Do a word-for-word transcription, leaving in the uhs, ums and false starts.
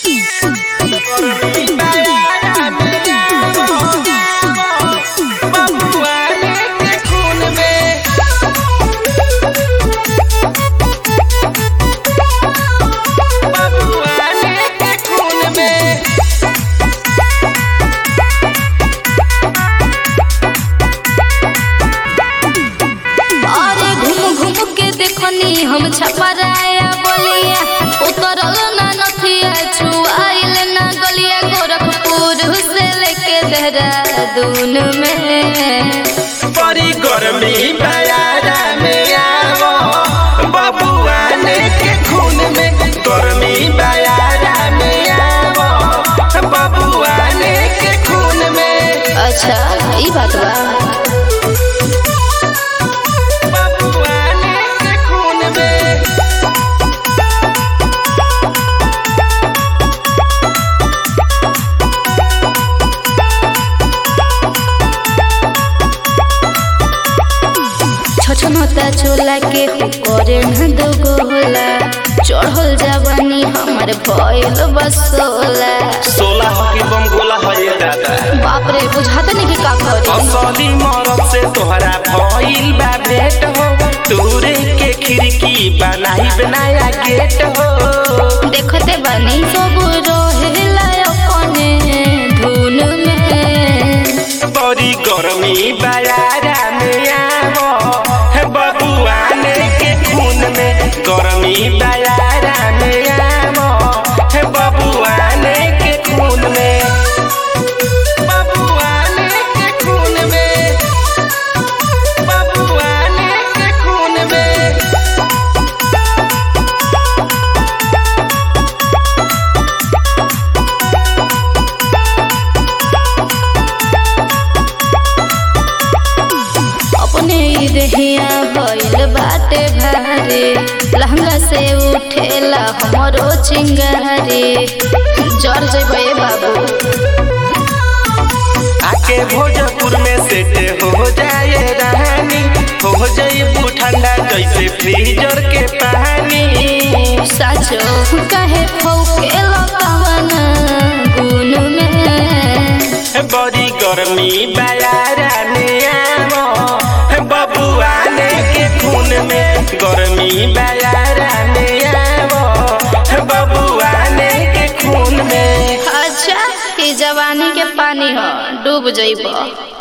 हम छपराया बोलिया उतरल ना नथिया छुआइल ना गलिया गोरखपुर से लेके देहरादून में बड़ी गर्मी बयारा में आवो बबुआ ने के खून में गर्मी बयारा में आवो बबुआ ने के खून में। अच्छा ई बात बा छछनता चोला के करे न दो गोला चढ़ल जवानी हमर भइल बसोला सोलह की बम गोला है दादा बाप रे बुझाता नहीं कि का करे असली मरद से तोहरा भइल बा भेट हो तोरे के खिड़की बनाई बनाया गेट हो देखते बानी सब रहेला अपने धुन में बड़ी गर्मी बयारा में आवो बबुआ ने के खून में गर्मी बयारा में आवो बबुआ ने के खून में बबुआ ने के खून में बबुआ ने के खून में। अपने देहिया भइल बाटे भारी लहंगा से उठेला हमरो चिंगारी जर जइबे बाबू आके भोजपुर में सेट हो जाए रानी हो जाइबू ठंडा जैसे फ्रीजर के पानी साचो कहे फौकेला कवन गुन में बड़ी गर्मी बयारा में आवो बबुआ ने के खून में गर्मी बयारा में आवो बबुआ ने के खून में। अच्छा ई जवानी के पानी हो डूब जइबो।